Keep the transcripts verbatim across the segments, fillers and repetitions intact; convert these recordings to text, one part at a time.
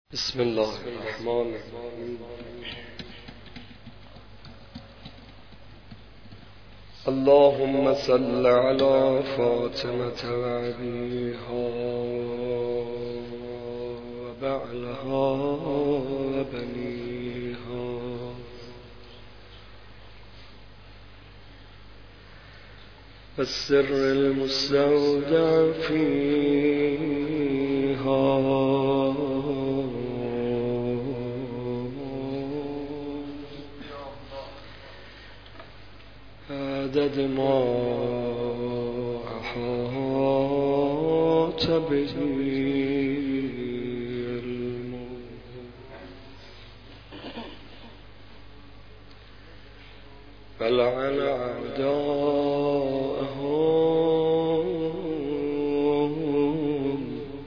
بسم الله الرحمن الرحیم. اللهم صل على فاطمة وأبيها وبعلها وبنيها والسر المستودع فيها عدد ما أحاط به علمه ولعن أعداءهم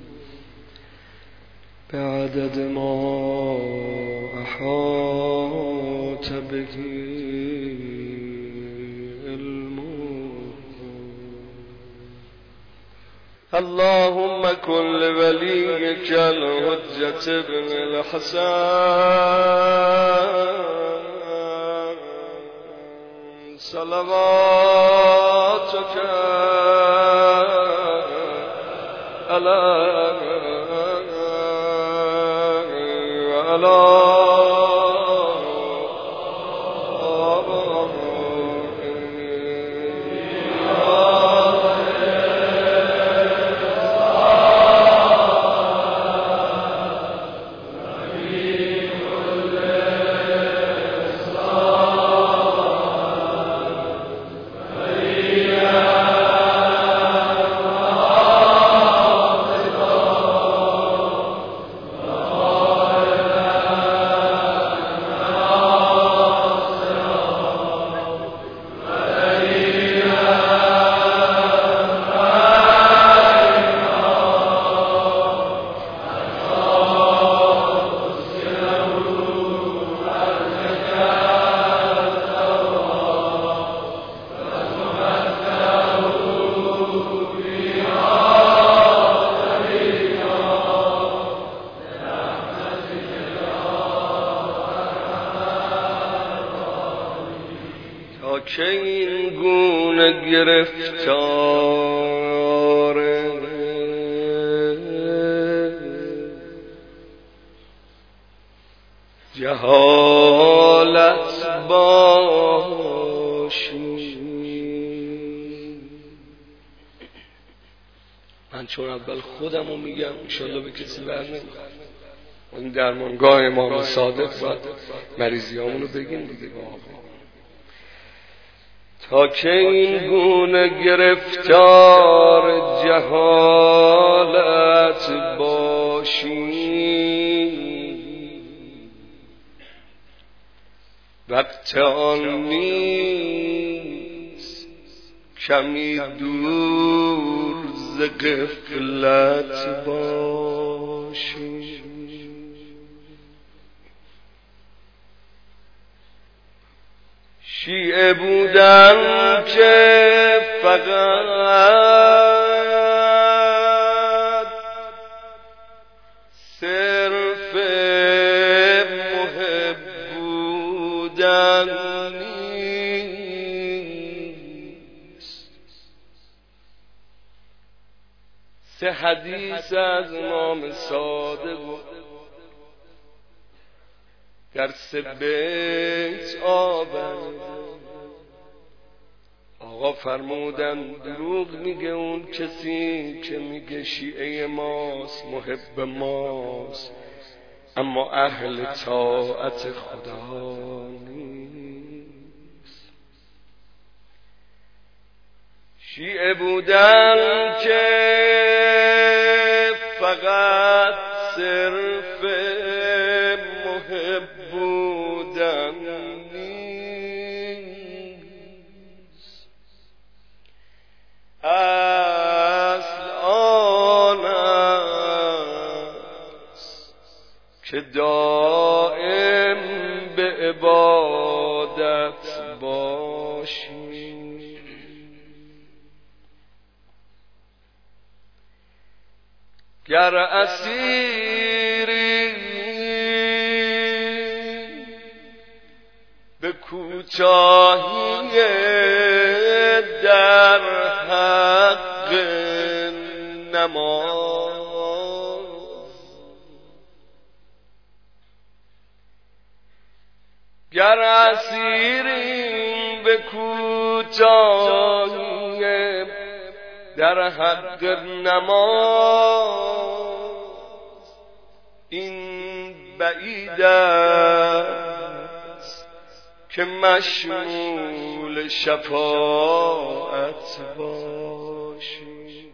بعدد ما أحاط به اللهم كن لوليك الحجة ابن الحسن صلواتك عليه وعلى که این گونه گرفتار جهالت باشی. من چون اول خودمو میگم انشالله به کسی بر نمیخوره. این درمانگاه امام صادق باید مریضیامونو بگیم دیگه. تا که این گونه گرفتار جهالت باشی وقت آن نیست کمی دور ز غفلت باشی. شیعه بودن که فقط صرف محب بودن نیست. سه حدیث از امام صادق در سه بیت آورده. آقا فرمودن دروغ میگه اون کسی که میگه شیعه ماست، محب ماست، اما اهل طاعت خدا نیست. شیعه بودن که فقط صرف محب بودن نیست، اصل آن است که دائم به عبادت باشی. گر گر اسیری به کوتاهی در حق نماز، گر اسیری به کوتاهی در حق نماز، این بعید است که مشمول شفاعت باشی.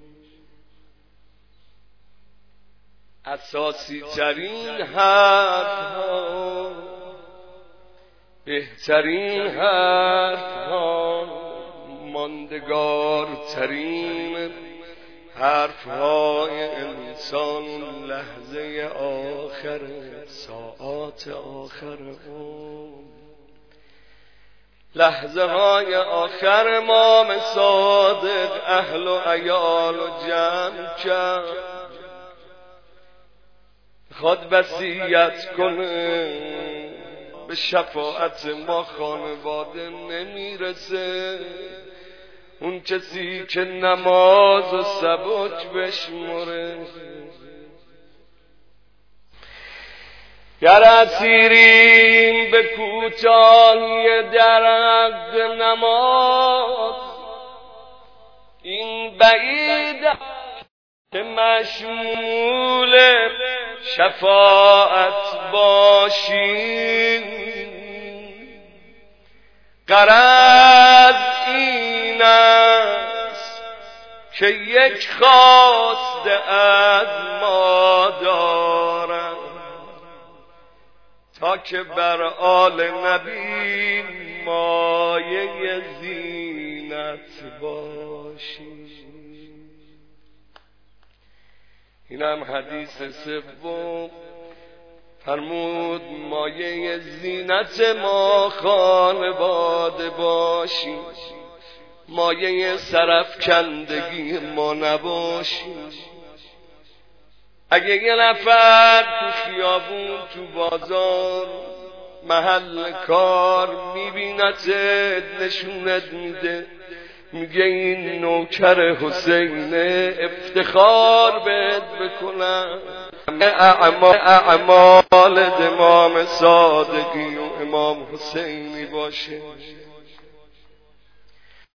اساسی ترین حرف ها، بهترین حرف ها، ماندگار ترین حرف های انسان لحظه آخر، ساعات آخر اون لحظه های آخر امام صادق اهل و عیال و جمع کرد، خود وصیت کنه به شفاعت ما خانواده نمیرسه، اون کسی که نماز و سبک بشمره. گر اسیریم به کوتاهی در حق نماز، این بعید که مشمول شفاعت باشیم. غرض این است که یک خواسته از ما دارم، تا که بر آل نبی مایه زینت باشیم. اینم حدیث سوم، فرمود مایه زینت ما خانواده باشیم، مایه سرافکندگی ما نباشیم. اگه یه نفر تو خیابون، تو بازار، محل کار میبینته، نشونت میده، میگه این نوکر حسینه، افتخار بهت بکنم، اعمال امام صادقی و امام حسینی باشه.